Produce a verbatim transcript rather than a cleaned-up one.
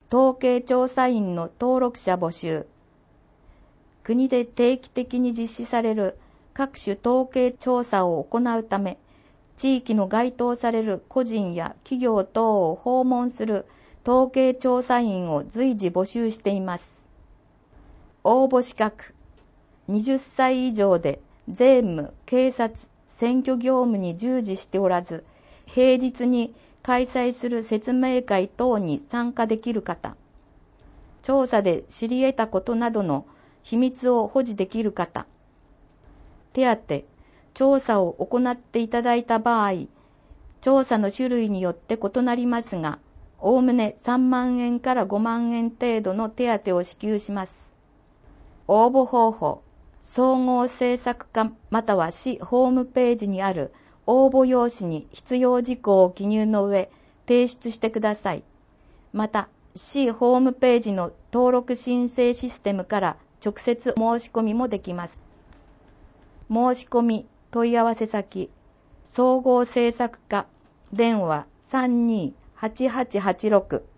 統計調査員の登録者募集。国で定期的に実施される各種統計調査を行うため、地域の該当される個人や企業等を訪問する統計調査員を随時募集しています。応募資格。はたち以上で税務、警察、選挙業務に従事しておらず、平日に開催する説明会等に参加できる方。調査で知り得たことなどの秘密を保持できる方。手当。調査を行っていただいた場合、調査の種類によって異なりますが、おおむねさんまんえんからごまんえん程度の手当を支給します。応募方法。総合政策課または市ホームページにある応募用紙に必要事項を記入の上、提出してください。また、市ホームページの登録申請システムから直接申し込みもできます。申し込み、問い合わせ先、総合政策課、電話さんにーはちはちはちろく